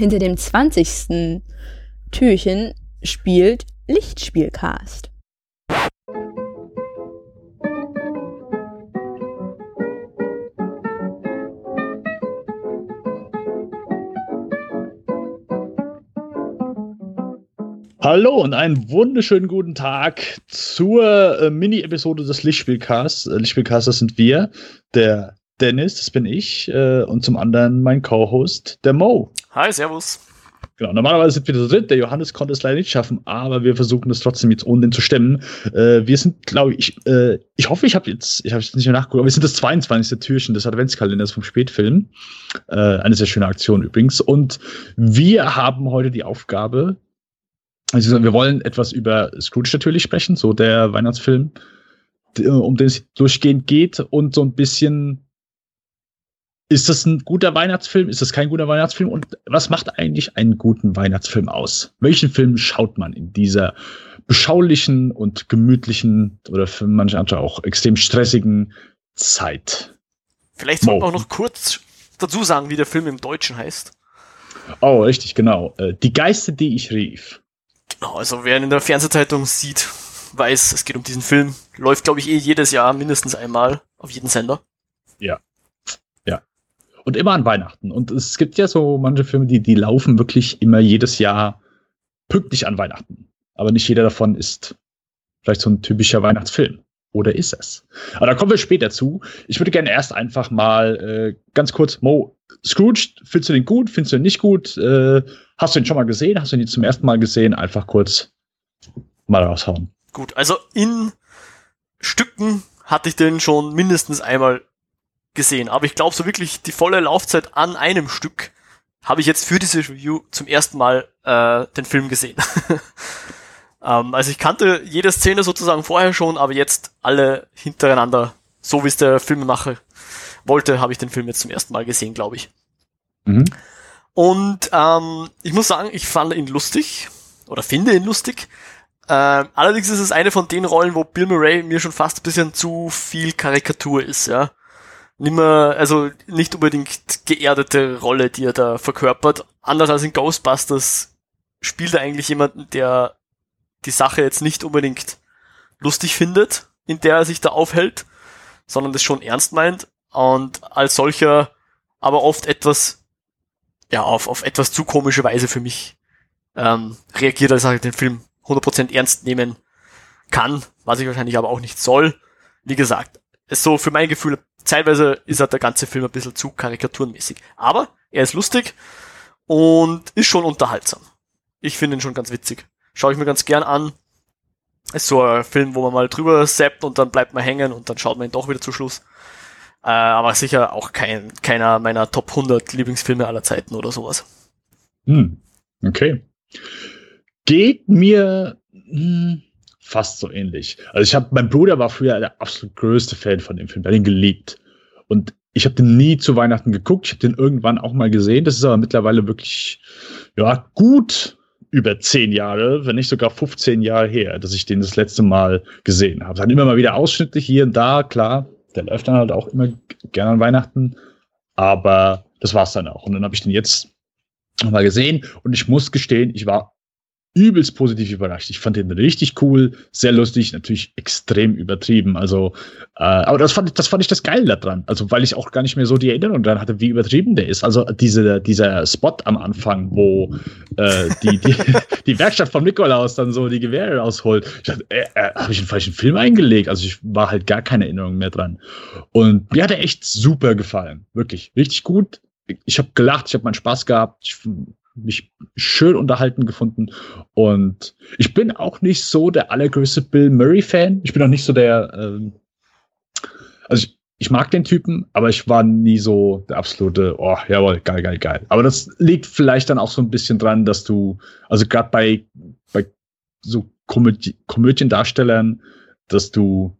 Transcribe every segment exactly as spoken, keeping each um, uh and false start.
Hinter dem zwanzigsten Türchen spielt Lichtspielcast. Hallo und einen wunderschönen guten Tag zur äh, Mini-Episode des Lichtspielcasts. Äh, Lichtspielcast, das sind wir, der Dennis, das bin ich, äh, und zum anderen mein Co-Host, der Mo. Hi, servus. Genau, normalerweise sind wir zu dritt, der Johannes konnte es leider nicht schaffen, aber wir versuchen es trotzdem jetzt ohne den zu stemmen. Äh, wir sind, glaube ich, äh, ich hoffe, ich habe jetzt, ich habe jetzt nicht mehr nachgeguckt, aber wir sind das zweiundzwanzigste Türchen des Adventskalenders vom Spätfilm. Äh, eine sehr schöne Aktion übrigens. Und wir haben heute die Aufgabe, also wir wollen etwas über Scrooge natürlich sprechen, so der Weihnachtsfilm, um den es durchgehend geht, und so ein bisschen, ist das ein guter Weihnachtsfilm, ist das kein guter Weihnachtsfilm, und was macht eigentlich einen guten Weihnachtsfilm aus? Welchen Film schaut man in dieser beschaulichen und gemütlichen oder für manche andere auch extrem stressigen Zeit? Vielleicht sollten wir auch noch kurz dazu sagen, wie der Film im Deutschen heißt. Oh, richtig, genau. Die Geister, die ich rief. Genau, also wer ihn in der Fernsehzeitung sieht, weiß, es geht um diesen Film. Läuft, glaube ich, eh jedes Jahr mindestens einmal auf jeden Sender. Ja. Ja. Und immer an Weihnachten. Und es gibt ja so manche Filme, die, die laufen wirklich immer jedes Jahr pünktlich an Weihnachten. Aber nicht jeder davon ist vielleicht so ein typischer Weihnachtsfilm. Oder ist es? Aber da kommen wir später zu. Ich würde gerne erst einfach mal äh, ganz kurz, Mo, Scrooge, findest du den gut? Findest du den nicht gut? Äh, hast du ihn schon mal gesehen? Hast du ihn jetzt zum ersten Mal gesehen? Einfach kurz mal raushauen. Gut, also in Stücken hatte ich den schon mindestens einmal gesehen. Aber ich glaube, so wirklich die volle Laufzeit an einem Stück habe ich jetzt für diese Review zum ersten Mal äh, den Film gesehen. ähm, also ich kannte jede Szene sozusagen vorher schon, aber jetzt alle hintereinander, so wie es der Filmemacher wollte, habe ich den Film jetzt zum ersten Mal gesehen, glaube ich. Mhm. Und ähm, ich muss sagen, ich fand ihn lustig oder finde ihn lustig. Äh, allerdings ist es eine von den Rollen, wo Bill Murray mir schon fast ein bisschen zu viel Karikatur ist, ja. Nimmer, also nicht unbedingt geerdete Rolle, die er da verkörpert. Anders als in Ghostbusters spielt er eigentlich jemanden, der die Sache jetzt nicht unbedingt lustig findet, in der er sich da aufhält, sondern das schon ernst meint. Und als solcher aber oft etwas, ja, auf, auf etwas zu komische Weise für mich ähm, reagiert, als er den Film hundert Prozent ernst nehmen kann, was ich wahrscheinlich aber auch nicht soll. Wie gesagt, ist so für mein Gefühl, teilweise ist halt der ganze Film ein bisschen zu karikaturenmäßig. Aber er ist lustig und ist schon unterhaltsam. Ich finde ihn schon ganz witzig. Schaue ich mir ganz gern an. Ist so ein Film, wo man mal drüber zappt und dann bleibt man hängen und dann schaut man ihn doch wieder zu Schluss. Äh, aber sicher auch kein, keiner meiner Top hundert Lieblingsfilme aller Zeiten oder sowas. Hm, okay. Geht mir hm, fast so ähnlich. Also ich habe, mein Bruder war früher der absolut größte Fan von dem Film, der hat ihn geliebt. Und ich habe den nie zu Weihnachten geguckt, ich habe den irgendwann auch mal gesehen. Das ist aber mittlerweile wirklich, ja, gut über zehn Jahre, wenn nicht sogar fünfzehn Jahre her, dass ich den das letzte Mal gesehen habe. Dann immer mal wieder Ausschnitte hier und da, klar. Der läuft dann halt auch immer gerne an Weihnachten. Aber das war's dann auch. Und dann habe ich den jetzt nochmal gesehen. Und ich muss gestehen, ich war übelst positiv überrascht. Ich fand den richtig cool, sehr lustig, natürlich extrem übertrieben. Also, äh, aber das fand ich, das fand ich das Geile daran. Also, weil ich auch gar nicht mehr so die Erinnerung daran hatte, wie übertrieben der ist. Also, diese, dieser Spot am Anfang, wo äh, die, die, die Werkstatt von Nikolaus dann so die Gewehre rausholt. Ich dachte, äh, äh, habe ich einen falschen Film eingelegt? Also, ich war halt gar keine Erinnerung mehr dran. Und mir hat er echt super gefallen. Wirklich, richtig gut. Ich habe gelacht, ich habe meinen Spaß gehabt. Ich mich schön unterhalten gefunden. Und ich bin auch nicht so der allergrößte Bill Murray-Fan. Ich bin auch nicht so der, ähm, also ich, ich mag den Typen, aber ich war nie so der absolute, oh, jawohl, geil, geil, geil. Aber das liegt vielleicht dann auch so ein bisschen dran, dass du, also gerade bei, bei so Komödie, Komödiendarstellern, dass du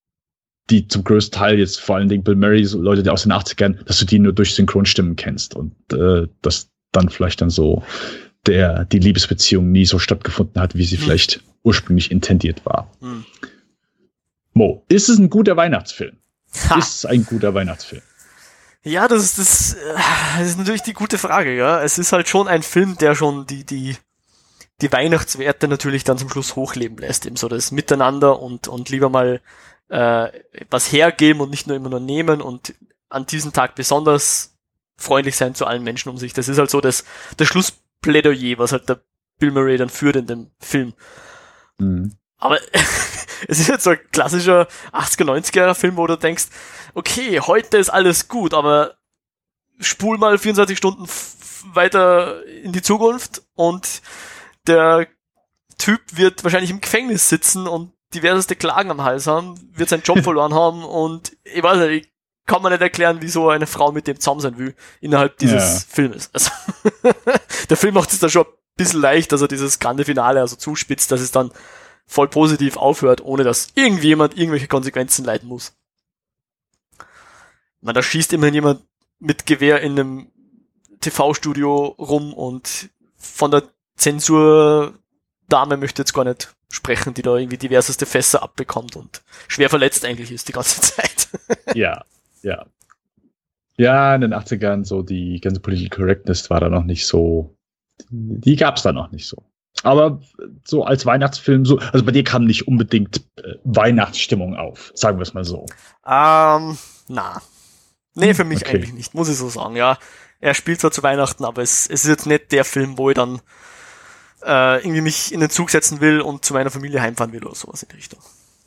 die zum größten Teil jetzt vor allen Dingen Bill Murray, so Leute, die aus den achtzigern, dass du die nur durch Synchronstimmen kennst und äh, das dann vielleicht dann so der die Liebesbeziehung nie so stattgefunden hat, wie sie hm. vielleicht ursprünglich intendiert war. Hm. Mo, ist es ein guter Weihnachtsfilm? Ha. Ist es ein guter Weihnachtsfilm? Ja, das ist, das, das ist natürlich die gute Frage, ja. Es ist halt schon ein Film, der schon die, die, die Weihnachtswerte natürlich dann zum Schluss hochleben lässt. Eben so das Miteinander und, und lieber mal äh, was hergeben und nicht nur immer nur nehmen und an diesem Tag besonders freundlich sein zu allen Menschen um sich. Das ist halt so das, das Schlussplädoyer, was halt der Bill Murray dann führt in dem Film. Mhm. Aber es ist jetzt so ein klassischer achtziger, neunziger Film, wo du denkst, okay, heute ist alles gut, aber spul mal vierundzwanzig Stunden f- weiter in die Zukunft und der Typ wird wahrscheinlich im Gefängnis sitzen und diverseste Klagen am Hals haben, wird seinen Job verloren haben und ich weiß nicht, ich kann mir nicht erklären, wieso eine Frau mit dem zusammen sein will innerhalb dieses Ja. Filmes. Also der Film macht es da schon ein bisschen leicht, dass er dieses grande Finale also zuspitzt, dass es dann voll positiv aufhört, ohne dass irgendjemand irgendwelche Konsequenzen leiden muss. Man, da schießt immerhin jemand mit Gewehr in einem T V-Studio rum und von der Zensurdame möchte jetzt gar nicht sprechen, die da irgendwie diverseste Fässer abbekommt und schwer verletzt eigentlich ist die ganze Zeit. Ja, ja. Ja, in den achtzigern so die ganze Political Correctness war da noch nicht so, die gab's da noch nicht so. Aber so als Weihnachtsfilm, so, also bei dir kam nicht unbedingt äh, Weihnachtsstimmung auf, sagen wir es mal so. Ähm, na. Nee, für mich Okay. eigentlich nicht, muss ich so sagen, ja. Er spielt zwar zu Weihnachten, aber es, es ist jetzt nicht der Film, wo ich dann äh, irgendwie mich in den Zug setzen will und zu meiner Familie heimfahren will oder sowas in die Richtung.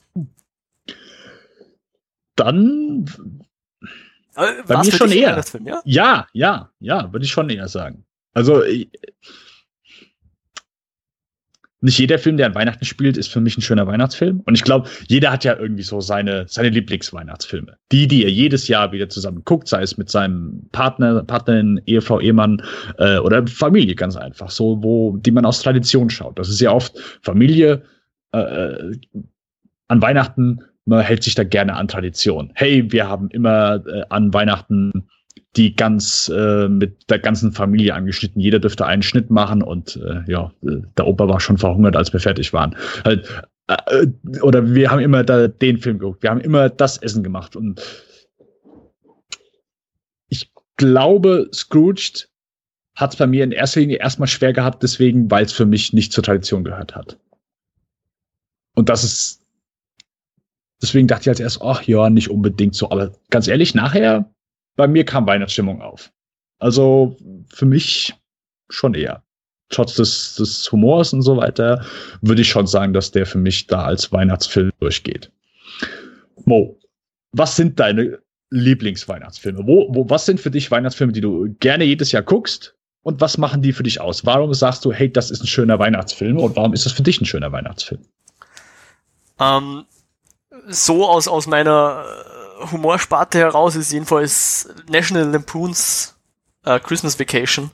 Dann, Aber Bei war's mir für schon dich ein eher. Weihnachtsfilm, ja? ja, ja, ja, würde ich schon eher sagen. Also, ich, nicht jeder Film, der an Weihnachten spielt, ist für mich ein schöner Weihnachtsfilm. Und ich glaube, jeder hat ja irgendwie so seine, seine Lieblingsweihnachtsfilme. Die, die er jedes Jahr wieder zusammen guckt, sei es mit seinem Partner, Partnerin, Ehefrau, Ehemann äh, oder Familie ganz einfach. So, wo, die man aus Tradition schaut. Das ist ja oft Familie äh, an Weihnachten, man hält sich da gerne an Tradition. Hey, wir haben immer äh, an Weihnachten die ganz äh, mit der ganzen Familie angeschnitten. Jeder dürfte einen Schnitt machen und äh, ja, äh, der Opa war schon verhungert, als wir fertig waren. Halt, äh, oder wir haben immer da den Film geguckt. Wir haben immer das Essen gemacht. Und ich glaube, Scrooged hat es bei mir in erster Linie erstmal schwer gehabt, deswegen, weil es für mich nicht zur Tradition gehört hat. Und das ist, deswegen dachte ich als erst, ach ja, nicht unbedingt so. Aber ganz ehrlich, nachher bei mir kam Weihnachtsstimmung auf. Also für mich schon eher. Trotz des, des Humors und so weiter würde ich schon sagen, dass der für mich da als Weihnachtsfilm durchgeht. Mo, was sind deine Lieblingsweihnachtsfilme? Wo, wo, was sind für dich Weihnachtsfilme, die du gerne jedes Jahr guckst? Und was machen die für dich aus? Warum sagst du, hey, das ist ein schöner Weihnachtsfilm? Und warum ist das für dich ein schöner Weihnachtsfilm? Ähm, so aus, aus meiner Humorsparte heraus ist jedenfalls National Lampoon's äh, Christmas Vacation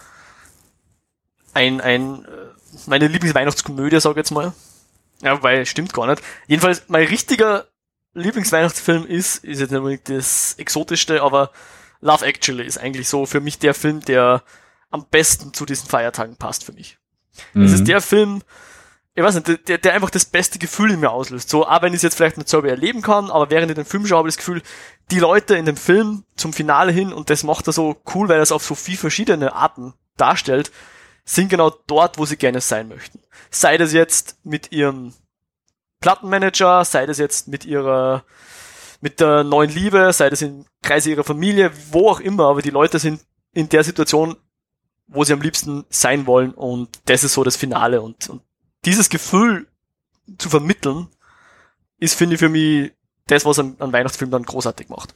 ein, ein äh, meine Lieblingsweihnachtskomödie, sag ich jetzt mal. Ja, weil stimmt gar nicht. Jedenfalls mein richtiger Lieblingsweihnachtsfilm ist, ist jetzt nicht unbedingt das exotischste, aber Love Actually ist eigentlich so für mich der Film, der am besten zu diesen Feiertagen passt für mich. Mhm. Es ist der Film, ich weiß nicht, der, der einfach das beste Gefühl in mir auslöst. So, auch wenn ich es jetzt vielleicht nicht selber erleben kann, aber während ich den Film schaue, habe ich das Gefühl, die Leute in dem Film zum Finale hin, und das macht er so cool, weil er es auf so viele verschiedene Arten darstellt, sind genau dort, wo sie gerne sein möchten. Sei das jetzt mit ihrem Plattenmanager, sei das jetzt mit ihrer, mit der neuen Liebe, sei das im Kreise ihrer Familie, wo auch immer, aber die Leute sind in der Situation, wo sie am liebsten sein wollen, und das ist so das Finale, und, und dieses Gefühl zu vermitteln, ist, finde ich, für mich das, was an, an Weihnachtsfilmen dann großartig macht.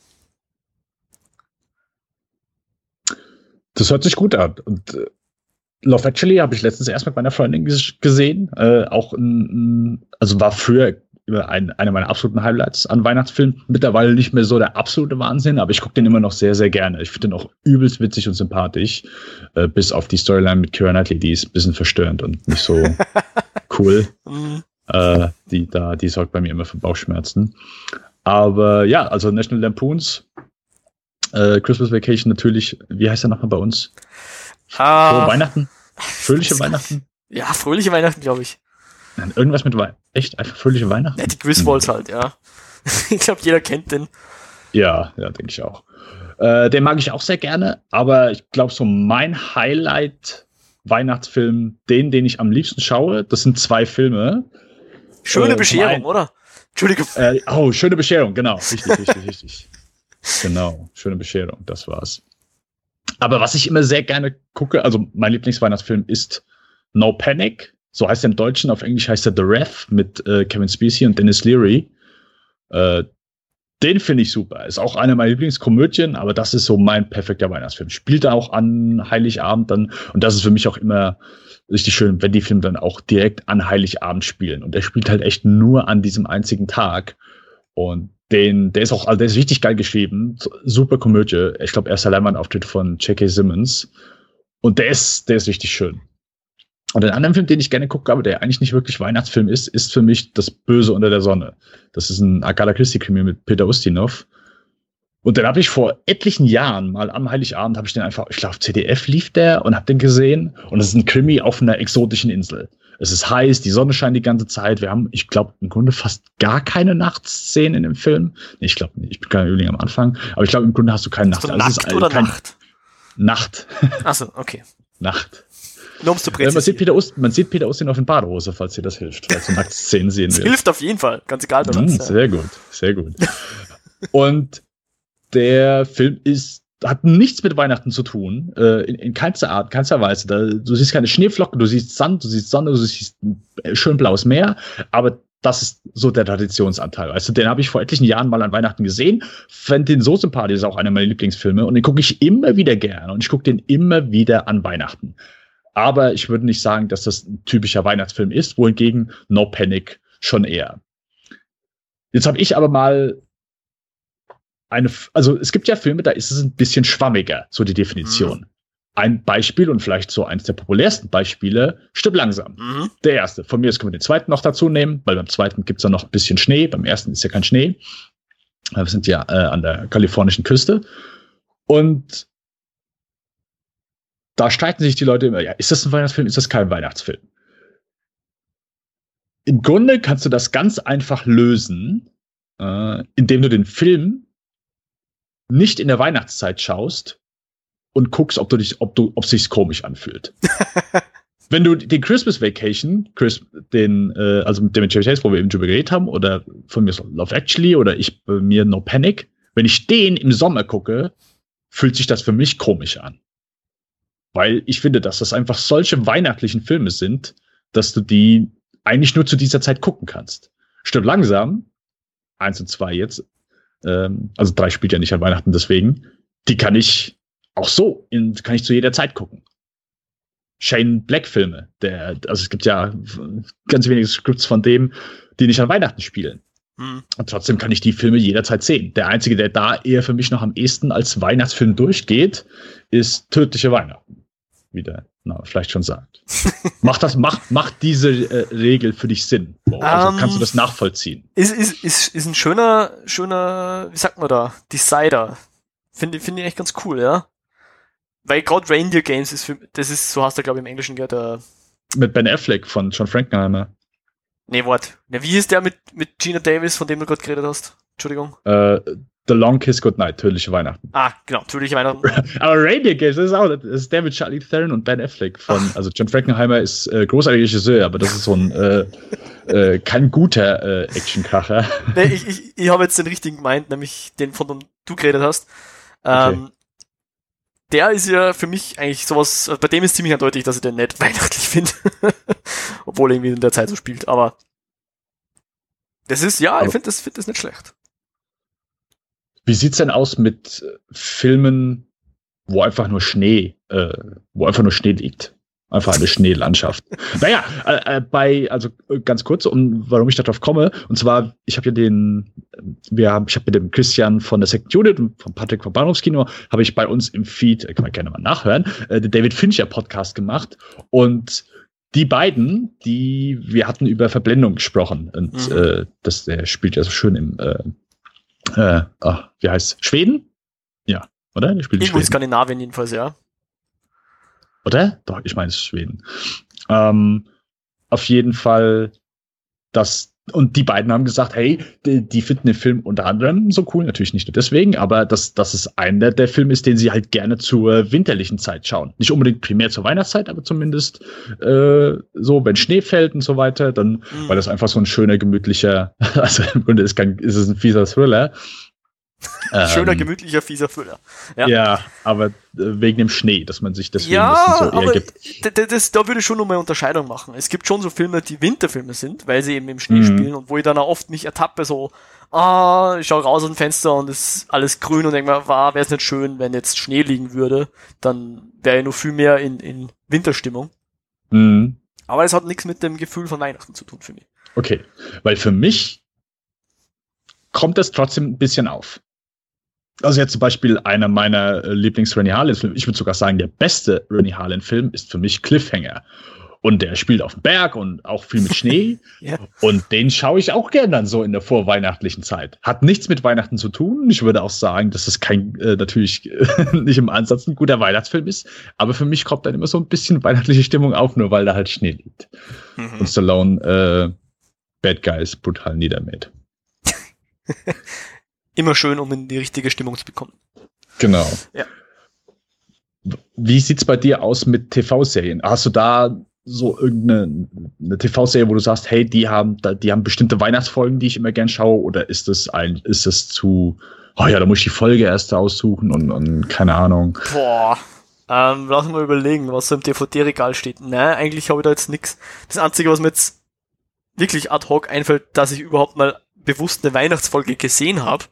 Das hört sich gut an. Und äh, Love Actually habe ich letztens erst mit meiner Freundin ges- gesehen. Äh, auch ein, also war früher ein, einer meiner absoluten Highlights an Weihnachtsfilmen. Mittlerweile nicht mehr so der absolute Wahnsinn, aber ich gucke den immer noch sehr, sehr gerne. Ich finde den auch übelst witzig und sympathisch. Äh, bis auf die Storyline mit Keira Knightley, die ist ein bisschen verstörend und nicht so cool. Mhm. Äh, die, da, die sorgt bei mir immer für Bauchschmerzen. Aber ja, also National Lampoon's äh, Christmas Vacation natürlich. Wie heißt der nochmal bei uns? Ah, Frohe Weihnachten? Fröhliche Weihnachten? Ja, fröhliche Weihnachten, glaube ich. Nein, irgendwas mit Weihnachten. Echt? Einfach fröhliche Weihnachten? Ja, die Griswolds halt, ja. Ich glaube, jeder kennt den. Ja, ja, denke ich auch. Äh, den mag ich auch sehr gerne, aber ich glaube, so mein Highlight-Weihnachtsfilm, den, den ich am liebsten schaue, das sind zwei Filme. Schöne äh, Bescherung, einen, oder? Entschuldigung. Äh, oh, schöne Bescherung, genau. Richtig, richtig, richtig. Genau, schöne Bescherung, das war's. Aber was ich immer sehr gerne gucke, also mein Lieblingsweihnachtsfilm ist No Panic. So heißt er im Deutschen, auf Englisch heißt er The Ref mit äh, Kevin Spacey und Dennis Leary. Äh, den finde ich super. Ist auch eine meiner Lieblingskomödien, aber das ist so mein perfekter Weihnachtsfilm. Spielt auch an Heiligabend dann. Und das ist für mich auch immer richtig schön, wenn die Filme dann auch direkt an Heiligabend spielen. Und der spielt halt echt nur an diesem einzigen Tag. Und den, der ist auch, also der ist richtig geil geschrieben. Super Komödie. Ich glaube, erster Leinwandauftritt von J K. Simmons. Und der ist, der ist richtig schön. Und ein anderen Film, den ich gerne gucke, aber der eigentlich nicht wirklich Weihnachtsfilm ist, ist für mich Das Böse unter der Sonne. Das ist ein Agatha Christie-Krimi mit Peter Ustinov. Und den habe ich vor etlichen Jahren mal am Heiligabend, habe ich den einfach, ich glaube, C D F lief der und habe den gesehen. Und es ist ein Krimi auf einer exotischen Insel. Es ist heiß, die Sonne scheint die ganze Zeit. Wir haben, ich glaube, im Grunde fast gar keine Nachtszenen in dem Film. Nee, ich glaube nicht, ich bin gar nicht am Anfang. Aber ich glaube, im Grunde hast du keine Nacht. Also Nacht ist, oder kein Nacht? Nacht. Achso, okay. Nacht. Nur um's zu ja, man, sieht Peter Ust, man sieht Peter Ustinov in Badehose, falls dir das hilft, weil du Nacktszenen sehen das willst. hilft auf jeden Fall, ganz egal. Mm, ja. Sehr gut, sehr gut. Und der Film ist, hat nichts mit Weihnachten zu tun, äh, in, in keinster Art, keinster Weise. Da, du siehst keine Schneeflocken, du siehst Sand, du siehst Sonne, du siehst ein schön blaues Meer, aber das ist so der Traditionsanteil. Weißt du, den habe ich vor etlichen Jahren mal an Weihnachten gesehen, fand den so sympathisch, ist auch einer meiner Lieblingsfilme und den gucke ich immer wieder gerne und ich gucke den immer wieder an Weihnachten. Aber ich würde nicht sagen, dass das ein typischer Weihnachtsfilm ist, wohingegen No Panic schon eher. Jetzt habe ich aber mal eine, also es gibt ja Filme, da ist es ein bisschen schwammiger, so die Definition. Mhm. Ein Beispiel und vielleicht so eines der populärsten Beispiele, Stirb langsam. Mhm. Der erste. Von mir aus können wir den zweiten noch dazu nehmen, weil beim zweiten gibt's dann noch ein bisschen Schnee, beim ersten ist ja kein Schnee. Wir sind ja äh, an der kalifornischen Küste. Und da streiten sich die Leute immer, ja, ist das ein Weihnachtsfilm, ist das kein Weihnachtsfilm? Im Grunde kannst du das ganz einfach lösen, äh, indem du den Film nicht in der Weihnachtszeit schaust und guckst, ob du dich, ob du, ob sich's komisch anfühlt. Wenn du den Christmas Vacation, Chris, den, äh, also mit dem Chevy Chase, wo wir eben drüber geredet haben, oder von mir Love Actually, oder ich bei mir No Panic, wenn ich den im Sommer gucke, fühlt sich das für mich komisch an. Weil ich finde, dass das einfach solche weihnachtlichen Filme sind, dass du die eigentlich nur zu dieser Zeit gucken kannst. Stirb langsam, eins und zwei jetzt, ähm, also drei spielt ja nicht an Weihnachten, deswegen, die kann ich auch so, in, kann ich zu jeder Zeit gucken. Shane Black Filme, der, also es gibt ja ganz wenige Scripts von dem, die nicht an Weihnachten spielen. Mhm. Und trotzdem kann ich die Filme jederzeit sehen. Der einzige, der da eher für mich noch am ehesten als Weihnachtsfilm durchgeht, ist Tödliche Weihnachten. Wie der na, vielleicht schon sagt. macht das, macht, macht diese äh, Regel für dich Sinn? Also um, kannst du das nachvollziehen? Ist, ist, ist, ist ein schöner, schöner, wie sagt man da, Decider. Finde finde ich echt ganz cool, ja. Weil gerade Reindeer Games ist für, das ist, so heißt er, glaube ich, im Englischen, gell, der. Mit Ben Affleck von John Frankenheimer. Nee, warte. Ne, wie ist der mit, mit Gina Davis, von dem du gerade geredet hast? Entschuldigung. Äh, The Long Kiss Goodnight, Tödliche Weihnachten. Ah, genau, Tödliche Weihnachten. Aber Reindeer Games, das ist auch, das ist der mit Charlie Theron und Ben Affleck von, Ach. Also John Frankenheimer ist äh, großartiger Regisseur, aber das ist so ein, äh, äh, kein guter äh, Actionkracher. Nee, ich, ich, ich habe jetzt den richtigen gemeint, nämlich den, von dem du geredet hast. Ähm, okay. Der ist ja für mich eigentlich sowas, also bei dem ist ziemlich eindeutig, dass ich den nicht weihnachtlich finde. Obwohl er irgendwie in der Zeit so spielt, aber das ist, ja, aber ich finde das, find das nicht schlecht. Wie sieht's denn aus mit Filmen, wo einfach nur Schnee, äh, wo einfach nur Schnee liegt? Einfach eine Schneelandschaft. Naja, äh, äh, bei, also ganz kurz, um, warum ich darauf komme, und zwar, ich habe ja den, wir haben, ich habe mit dem Christian von der Second Unit und von Patrick vom Bahnhofskino, habe ich bei uns im Feed, kann man gerne mal nachhören, äh, den David Fincher Podcast gemacht und die beiden, die, wir hatten über Verblendung gesprochen und mhm. äh, das, der spielt ja so schön im, äh, äh, oh, wie heißt Schweden? Ja, oder? Der spielt Irgendwo in Skandinavien jedenfalls, ja. Oder? Doch, ich meine, es ist Schweden. Ähm, auf jeden Fall, dass Und die beiden haben gesagt, hey, die, die finden den Film unter anderem so cool, natürlich nicht nur deswegen, aber dass, dass es einer der Filme ist, den sie halt gerne zur winterlichen Zeit schauen. Nicht unbedingt primär zur Weihnachtszeit, aber zumindest äh, so, wenn Schnee fällt und so weiter, dann, mhm. weil das einfach so ein schöner, gemütlicher, also im Grunde ist, kein, ist es ein fieser Thriller. Schöner, ähm, gemütlicher, fieser Thriller. Ja. ja, aber äh, wegen dem Schnee, dass man sich deswegen ja, das so eher aber gibt. Das, das, da würde ich schon nochmal Unterscheidung machen. Es gibt schon so Filme, die Winterfilme sind, weil sie eben im Schnee Mhm. spielen und wo ich dann auch oft mich ertappe, so, ah, ich schau raus aus dem Fenster und es ist alles grün und denke mir, war, wäre es nicht schön, wenn jetzt Schnee liegen würde, dann wäre ich noch viel mehr in, in Winterstimmung. Mhm. Aber es hat nichts mit dem Gefühl von Weihnachten zu tun für mich. Okay, weil für mich kommt das trotzdem ein bisschen auf. Also jetzt zum Beispiel einer meiner Lieblings-Rennie Harlin-Filme, ich würde sogar sagen, der beste Rennie Harlin-Film ist für mich Cliffhanger. Und der spielt auf dem Berg und auch viel mit Schnee. Ja. Und den schaue ich auch gern dann so in der vorweihnachtlichen Zeit. Hat nichts mit Weihnachten zu tun. Ich würde auch sagen, dass es kein, äh, natürlich äh, nicht im Ansatz ein guter Weihnachtsfilm ist. Aber für mich kommt dann immer so ein bisschen weihnachtliche Stimmung auf, nur weil da halt Schnee liegt. Mhm. Und Stallone, äh, Bad Guys brutal niedermäht. Immer schön, um in die richtige Stimmung zu bekommen. Genau. Ja. Wie sieht's bei dir aus mit T V-Serien? Hast du da so irgendeine eine T V-Serie, wo du sagst, hey, die haben, die haben bestimmte Weihnachtsfolgen, die ich immer gern schaue, oder ist das ein, ist das zu, oh ja, da muss ich die Folge erst aussuchen und, und keine Ahnung. Boah. Ähm, lass mal überlegen, was so im D V D-Regal steht. Nein, eigentlich habe ich da jetzt nix. Das Einzige, was mir jetzt wirklich ad hoc einfällt, dass ich überhaupt mal bewusst eine Weihnachtsfolge gesehen habe,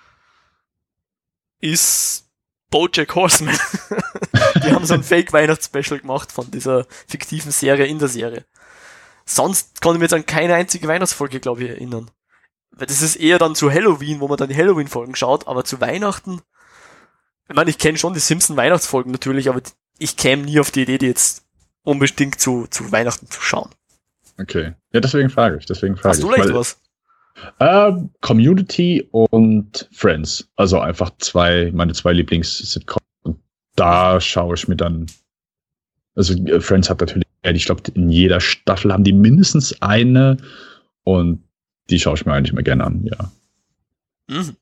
ist BoJack Horseman. Die haben so ein Fake-Weihnachtsspecial gemacht von dieser fiktiven Serie in der Serie. Sonst konnte ich mir jetzt an keine einzige Weihnachtsfolge, glaube ich, erinnern. Weil das ist eher dann zu Halloween, wo man dann die Halloween-Folgen schaut, aber zu Weihnachten, ich meine, ich kenne schon die Simpson-Weihnachtsfolgen natürlich, aber ich käme nie auf die Idee, die jetzt unbedingt zu, zu Weihnachten zu schauen. Okay. Ja, deswegen frage ich, deswegen frage Hast ich. du leicht weil, was? Äh, Community und Friends. Also einfach zwei, meine zwei Lieblings-Sitcoms. Und da schaue ich mir dann, also äh, Friends hat natürlich, ich glaube, in jeder Staffel haben die mindestens eine und die schaue ich mir eigentlich immer gerne an, ja. Mhm.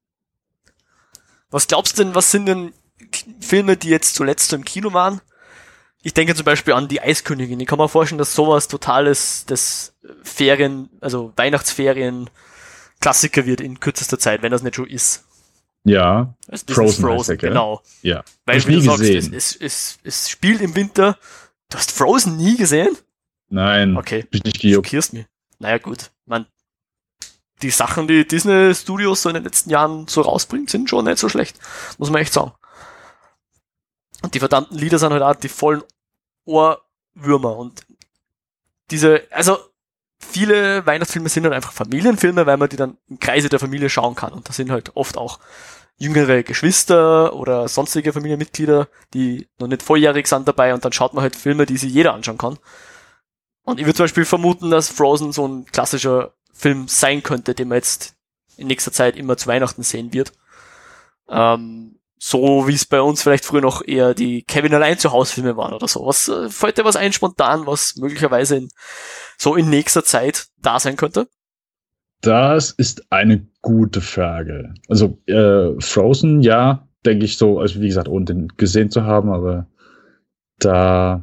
Was glaubst du denn, was sind denn Filme, die jetzt zuletzt so im Kino waren? Ich denke zum Beispiel an die Eiskönigin. Ich kann mir vorstellen, dass sowas totales das Ferien, also Weihnachtsferien Klassiker wird in kürzester Zeit, wenn das nicht schon ist. Ja, also Frozen, Frozen heißt der, genau. Ja. Weil ich wie nie du sagst, gesehen. es, es, es, es spielt im Winter. Du hast Frozen nie gesehen? Nein, Okay, bin ich nicht du gejuckt. schockierst mich. Naja gut, man, die Sachen, die Disney Studios so in den letzten Jahren so rausbringt, sind schon nicht so schlecht. Muss man echt sagen. Und die verdammten Lieder sind halt auch die vollen Ohrwürmer und diese, also viele Weihnachtsfilme sind dann einfach Familienfilme, weil man die dann im Kreise der Familie schauen kann und da sind halt oft auch jüngere Geschwister oder sonstige Familienmitglieder, die noch nicht volljährig sind dabei und dann schaut man halt Filme, die sich jeder anschauen kann. Und ich würde zum Beispiel vermuten, dass Frozen so ein klassischer Film sein könnte, den man jetzt in nächster Zeit immer zu Weihnachten sehen wird. Ähm, So wie es bei uns vielleicht früher noch eher die Kevin allein zu Hause Filme waren oder so. Was äh, fällt dir was ein spontan, was möglicherweise in, so in nächster Zeit da sein könnte? Das ist eine gute Frage. Also äh, Frozen, ja, denke ich so, also wie gesagt, ohne den gesehen zu haben, aber da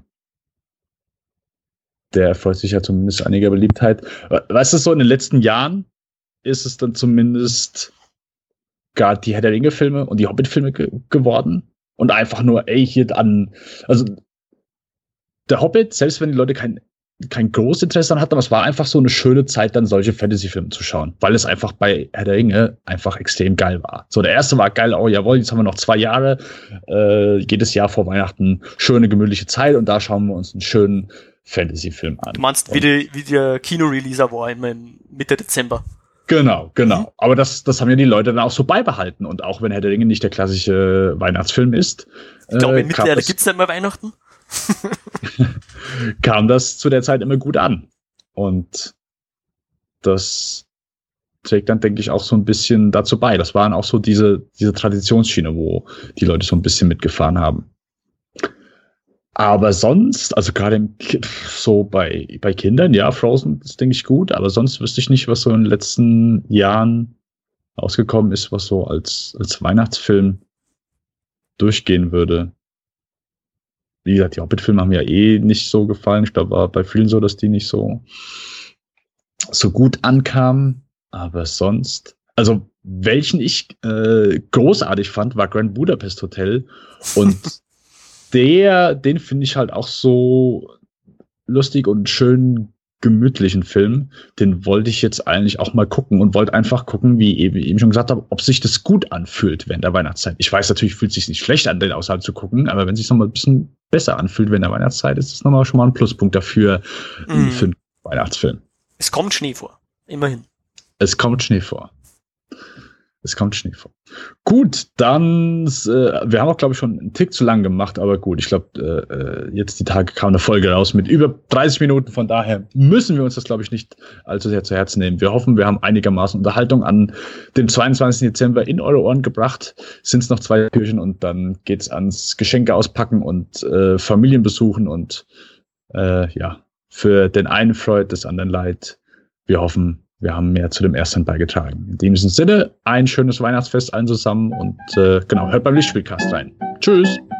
der erfreut sich ja zumindest einiger Beliebtheit. Weißt du, so in den letzten Jahren ist es dann zumindest gar die Herr der Ringe-Filme und die Hobbit-Filme ge- geworden. Und einfach nur, ey, hier an, also der Hobbit, selbst wenn die Leute kein, kein großes Interesse daran hatten, aber es war einfach so eine schöne Zeit, dann solche Fantasy-Filme zu schauen, weil es einfach bei Herr der Ringe einfach extrem geil war. So, der erste war geil, oh jawohl, jetzt haben wir noch zwei Jahre, äh, jedes Jahr vor Weihnachten schöne, gemütliche Zeit und da schauen wir uns einen schönen Fantasy-Film an. Du meinst, wie, die, wie der Kino-Releaser war immer im Mitte Dezember. Genau, genau. Mhm. Aber das, das haben ja die Leute dann auch so beibehalten. Und auch wenn Herr der Ringe nicht der klassische Weihnachtsfilm ist, Ich glaube, in äh, kam Mittelerde das- gibt's nicht mehr Weihnachten. kam das zu der Zeit immer gut an. Und das trägt dann, denke ich, auch so ein bisschen dazu bei. Das waren auch so diese, diese Traditionsschiene, wo die Leute so ein bisschen mitgefahren haben. Aber sonst, also gerade so bei, bei Kindern, ja, Frozen ist, denke ich, gut, aber sonst wüsste ich nicht, was so in den letzten Jahren rausgekommen ist, was so als, als Weihnachtsfilm durchgehen würde. Wie gesagt, die Hobbit-Filme haben ja eh nicht so gefallen. Ich glaube, war bei vielen so, dass die nicht so, so gut ankamen. Aber sonst, also welchen ich äh, großartig fand, war Grand Budapest Hotel. Und der, den finde ich halt auch so lustig und schön gemütlichen Film. Den wollte ich jetzt eigentlich auch mal gucken und wollte einfach gucken, wie eben, eben schon gesagt habe, ob sich das gut anfühlt während der Weihnachtszeit. Ich weiß natürlich, fühlt es sich nicht schlecht an, den außerhalb zu gucken, aber wenn es sich noch mal ein bisschen besser anfühlt während der Weihnachtszeit, ist das nochmal schon mal ein Pluspunkt dafür mm. für einen Weihnachtsfilm. Es kommt Schnee vor. Immerhin. Es kommt Schnee vor. Es kommt Schnee vor. Gut, dann, äh, wir haben auch, glaube ich, schon einen Tick zu lang gemacht, aber gut, ich glaube, äh, jetzt die Tage kam eine Folge raus mit über dreißig Minuten, von daher müssen wir uns das, glaube ich, nicht allzu sehr zu Herzen nehmen. Wir hoffen, wir haben einigermaßen Unterhaltung an dem zweiundzwanzigsten Dezember in eure Ohren gebracht. Sind es noch zwei Türchen und dann geht's ans Geschenke auspacken und äh, Familien besuchen und äh, ja, für den einen freut, des anderen leid. Wir hoffen, wir haben mehr zu dem ersten beigetragen. In dem Sinne, ein schönes Weihnachtsfest allen zusammen und äh, genau, hört beim Lichtspielcast rein. Tschüss!